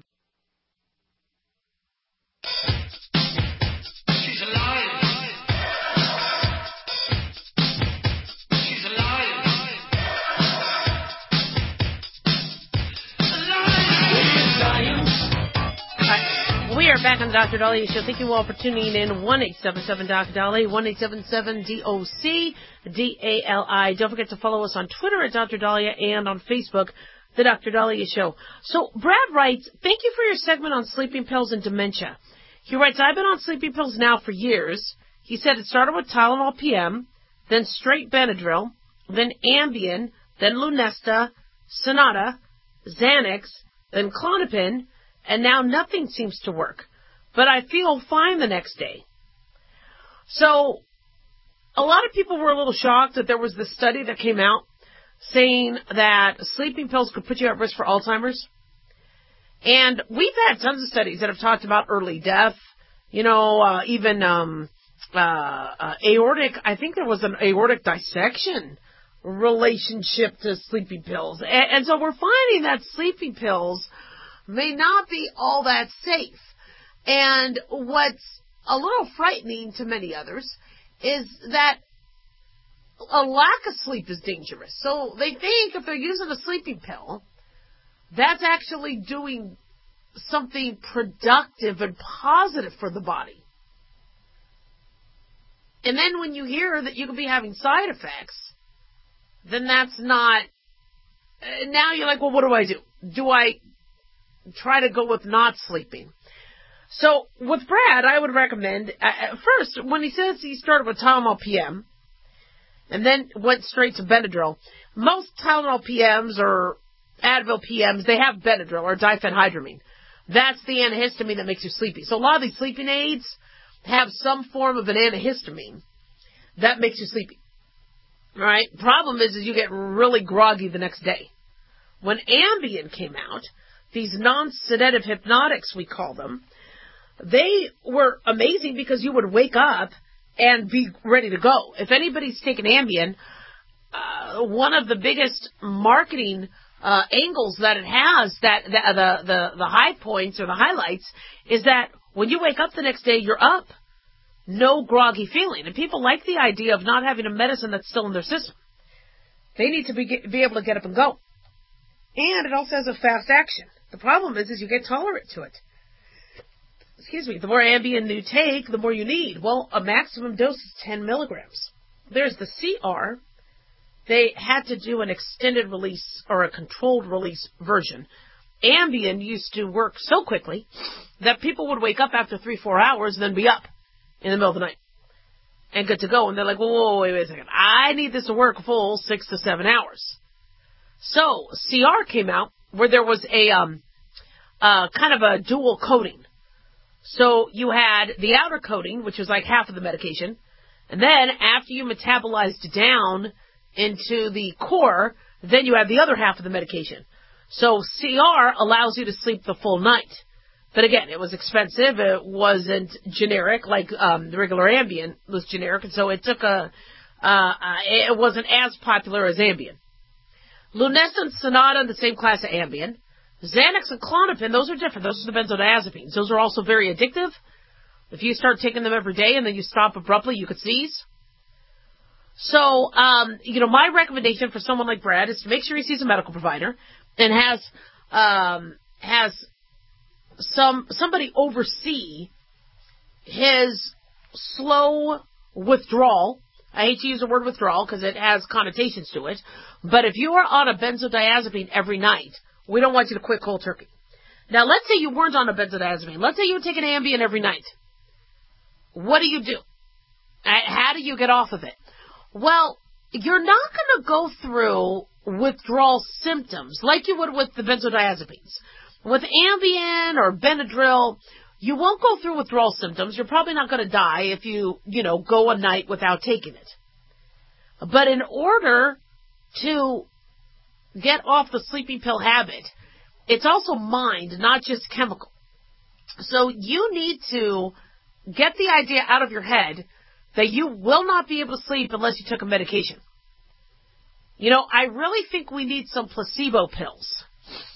We are back on the Doctor Dahlia Show. Thank you all for tuning in. one eight seven seven Doctor Dahlia, one eight seven seven D O C D A L I. Don't forget to follow us on Twitter at Doctor Dahlia and on Facebook, The Doctor Dahlia Show. So Brad writes, thank you for your segment on sleeping pills and dementia. He writes, I've been on sleeping pills now for years. He said it started with Tylenol P M, then straight Benadryl, then Ambien, then Lunesta, Sonata, Xanax, then Klonopin, and now nothing seems to work. But I feel fine the next day. So a lot of people were a little shocked that there was this study that came out saying that sleeping pills could put you at risk for Alzheimer's. And we've had tons of studies that have talked about early death, you know, uh, even um, uh, uh, aortic, I think there was an aortic dissection relationship to sleeping pills. And, and so we're finding that sleeping pills may not be all that safe. And what's a little frightening to many others is that a lack of sleep is dangerous. So they think if they're using a sleeping pill, that's actually doing something productive and positive for the body. And then when you hear that you could be having side effects, then that's not, now you're like, well, what do I do? Do I try to go with not sleeping? So with Brad, I would recommend, uh, first, when he says he started with Tylenol P M and then went straight to Benadryl, most Tylenol P Ms or Advil P Ms, they have Benadryl or diphenhydramine. That's the antihistamine that makes you sleepy. So a lot of these sleeping aids have some form of an antihistamine that makes you sleepy. All right? Problem is, is you get really groggy the next day. When Ambien came out, these non-sedative hypnotics, we call them, they were amazing because you would wake up and be ready to go. If anybody's taken Ambien, uh, one of the biggest marketing uh, angles that it has, that, that the, the, the high points or the highlights, is that when you wake up the next day, you're up. No groggy feeling. And people like the idea of not having a medicine that's still in their system. They need to be, be able to get up and go. And it also has a fast action. The problem is, is you get tolerant to it. Excuse me. The more Ambien you take, the more you need. Well, a maximum dose is ten milligrams. There's the C R. They had to do an extended release or a controlled release version. Ambien used to work so quickly that people would wake up after three, four hours and then be up in the middle of the night and good to go. And they're like, whoa, whoa, wait, wait a second. I need this to work full six to seven hours. So C R came out where there was a um, uh, kind of a dual coating. So you had the outer coating, which was like half of the medication. And then after you metabolized down into the core, then you have the other half of the medication. So C R allows you to sleep the full night. But again, it was expensive. It wasn't generic like um, the regular Ambien was generic. And so it took a, uh, it wasn't as popular as Ambien. Lunesta and Sonata in the same class of Ambien. Xanax and Klonopin, those are different. Those are the benzodiazepines. Those are also very addictive. If you start taking them every day and then you stop abruptly, you could seize. So, um, you know, my recommendation for someone like Brad is to make sure he sees a medical provider and has um, has some somebody oversee his slow withdrawal. I hate to use the word withdrawal because it has connotations to it. But if you are on a benzodiazepine every night, we don't want you to quit cold turkey. Now, let's say you weren't on a benzodiazepine. Let's say you were taking Ambien every night. What do you do? How do you get off of it? Well, you're not going to go through withdrawal symptoms like you would with the benzodiazepines. With Ambien or Benadryl, you won't go through withdrawal symptoms. You're probably not going to die if you, you know, go a night without taking it. But in order to get off the sleeping pill habit, it's also mind, not just chemical. So you need to get the idea out of your head that you will not be able to sleep unless you took a medication. You know, I really think we need some placebo pills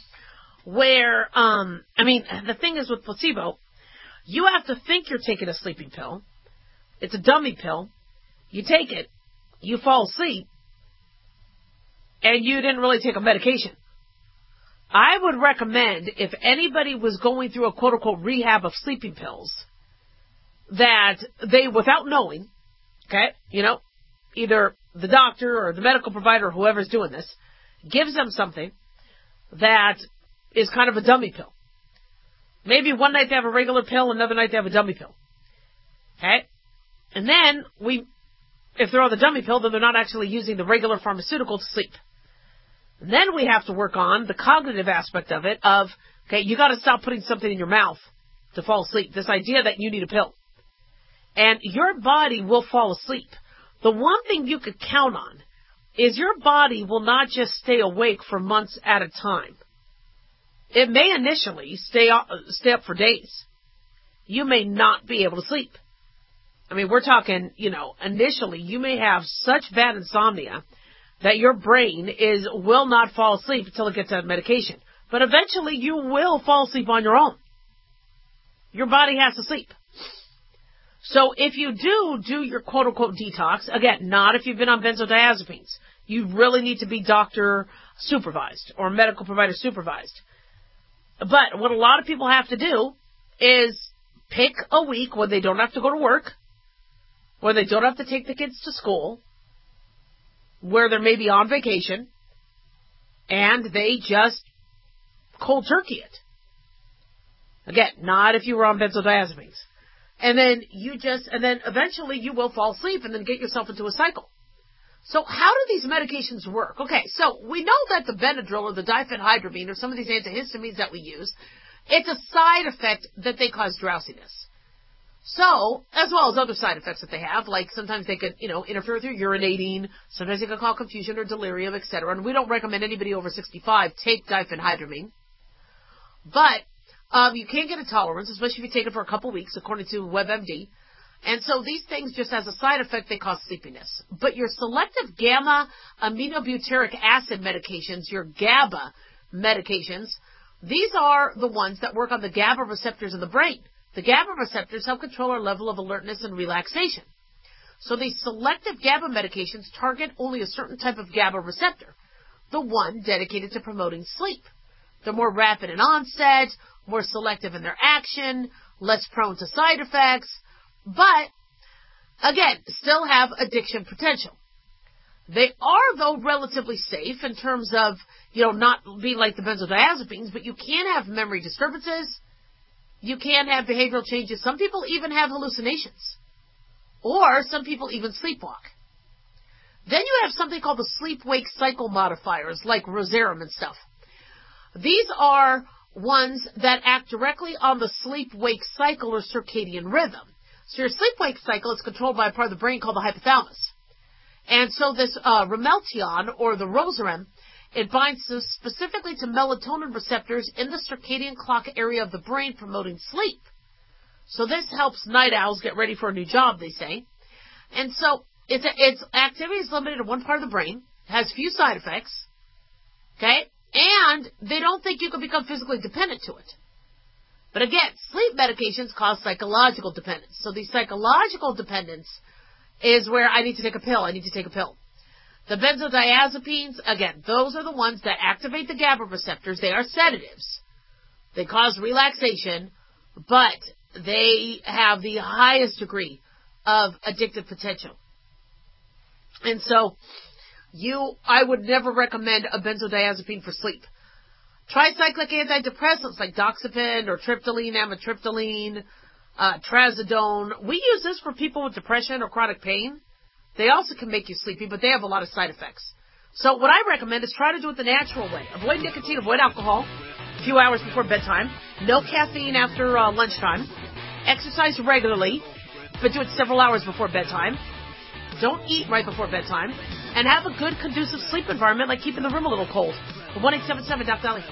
where, um, I mean, the thing is with placebo, you have to think you're taking a sleeping pill. It's a dummy pill. You take it, you fall asleep, and you didn't really take a medication. I would recommend, if anybody was going through a quote-unquote rehab of sleeping pills, that they, without knowing, okay, you know, either the doctor or the medical provider or whoever's doing this, gives them something that is kind of a dummy pill. Maybe one night they have a regular pill, another night they have a dummy pill. Okay? And then we, if they're on the dummy pill, then they're not actually using the regular pharmaceutical to sleep. And then we have to work on the cognitive aspect of it of, okay, you got to stop putting something in your mouth to fall asleep. This idea that you need a pill. And your body will fall asleep. The one thing you could count on is your body will not just stay awake for months at a time. it may initially stay up, stay up for days. You may not be able to sleep. I mean, we're talking, you know, initially you may have such bad insomnia that your brain is will not fall asleep until it gets that medication. But eventually you will fall asleep on your own. Your body has to sleep. So if you do do your quote-unquote detox, again, not if you've been on benzodiazepines. You really need to be doctor supervised or medical provider supervised. But what a lot of people have to do is pick a week when they don't have to go to work, where they don't have to take the kids to school, where they're maybe on vacation, and they just cold turkey it. Again, not if you were on benzodiazepines. And then you just, and then eventually you will fall asleep and then get yourself into a cycle. So how do these medications work? Okay, so we know that the Benadryl or the diphenhydramine or some of these antihistamines that we use, it's a side effect that they cause drowsiness. So, as well as other side effects that they have, like sometimes they could, you know, interfere with your urinating, sometimes they could cause confusion or delirium, et cetera. And we don't recommend anybody over sixty-five take diphenhydramine. But um, you can get a tolerance, especially if you take it for a couple weeks, according to WebMD. And so these things, just as a side effect, they cause sleepiness. But your selective gamma aminobutyric acid medications, your GABA medications, these are the ones that work on the GABA receptors in the brain. The GABA receptors help control our level of alertness and relaxation. So these selective GABA medications target only a certain type of GABA receptor, the one dedicated to promoting sleep. They're more rapid in onset, more selective in their action, less prone to side effects, but, again, still have addiction potential. They are, though, relatively safe in terms of, you know, not being like the benzodiazepines, but you can have memory disturbances. You can have behavioral changes. Some people even have hallucinations. Or some people even sleepwalk. Then you have something called the sleep-wake cycle modifiers, like Rosarum and stuff. These are ones that act directly on the sleep-wake cycle or circadian rhythm. So your sleep-wake cycle is controlled by a part of the brain called the hypothalamus. And so this uh, Ramelteon, or the Rosarum, it binds specifically to melatonin receptors in the circadian clock area of the brain, promoting sleep. So this helps night owls get ready for a new job, they say. And so it's, a, its activity is limited to one part of the brain, has few side effects, okay? And they don't think you can become physically dependent to it. But again, sleep medications cause psychological dependence. So the psychological dependence is where I need to take a pill, I need to take a pill. The benzodiazepines, again, those are the ones that activate the GABA receptors. They are sedatives. They cause relaxation, but they have the highest degree of addictive potential. And so, you, I would never recommend a benzodiazepine for sleep. Tricyclic antidepressants like Doxepin or Triptyline, amitriptyline, uh, Trazodone. We use this for people with depression or chronic pain. They also can make you sleepy, but they have a lot of side effects. So what I recommend is try to do it the natural way. Avoid nicotine, avoid alcohol a few hours before bedtime. No caffeine after uh, lunchtime. Exercise regularly, but do it several hours before bedtime. Don't eat right before bedtime. And have a good, conducive sleep environment, like keeping the room a little cold. one eight seven seven, Doctor Dolly.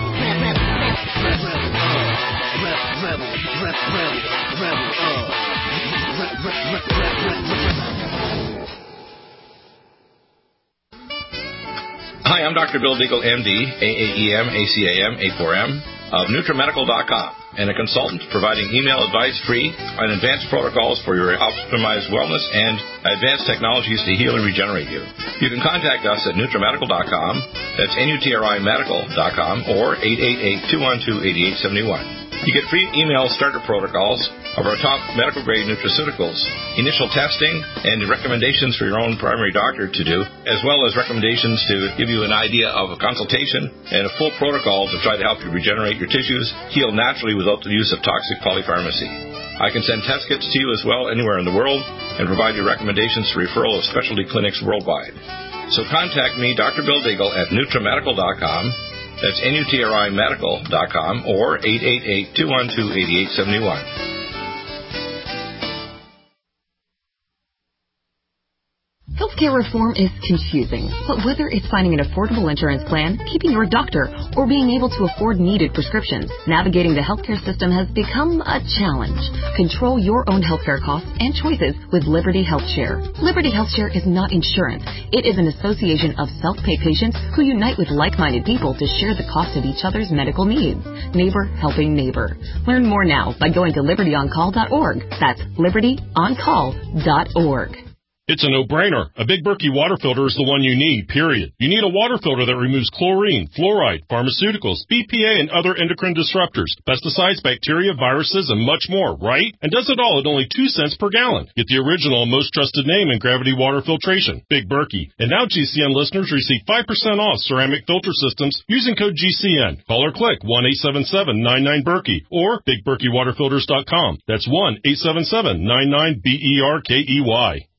Hi, I'm Doctor Bill Deagle, M D, A A E M, A C A M, A four M, of NutriMedical dot com, and a consultant providing email advice free on advanced protocols for your optimized wellness and advanced technologies to heal and regenerate you. You can contact us at NutriMedical dot com, that's N U T R I Medical dot com, or eight eight eight, two one two, eight eight seven one. You get free email starter protocols of our top medical-grade nutraceuticals, initial testing, and recommendations for your own primary doctor to do, as well as recommendations to give you an idea of a consultation and a full protocol to try to help you regenerate your tissues, heal naturally without the use of toxic polypharmacy. I can send test kits to you as well anywhere in the world and provide you recommendations for referral of specialty clinics worldwide. So contact me, Doctor Bill Deagle, at NutriMedical dot com. That's N U T R I Medical dot com or eight eight eight, two one two, eight eight seven one. Healthcare reform is confusing, but whether it's finding an affordable insurance plan, keeping your doctor, or being able to afford needed prescriptions, navigating the healthcare system has become a challenge. Control your own healthcare costs and choices with Liberty HealthShare. Liberty HealthShare is not insurance. It is an association of self-pay patients who unite with like-minded people to share the cost of each other's medical needs. Neighbor helping neighbor. Learn more now by going to liberty on call dot org. That's liberty on call dot org. It's a no-brainer. A Big Berkey water filter is the one you need, period. You need a water filter that removes chlorine, fluoride, pharmaceuticals, B P A, and other endocrine disruptors, pesticides, bacteria, viruses, and much more, right? And does it all at only two cents per gallon. Get the original and most trusted name in gravity water filtration, Big Berkey. And now G C N listeners receive five percent off ceramic filter systems using code G C N. Call or click one eight seven seven nine nine Berkey or big berkey water filters dot com. That's one eight seven seven nine nine B E R K E Y.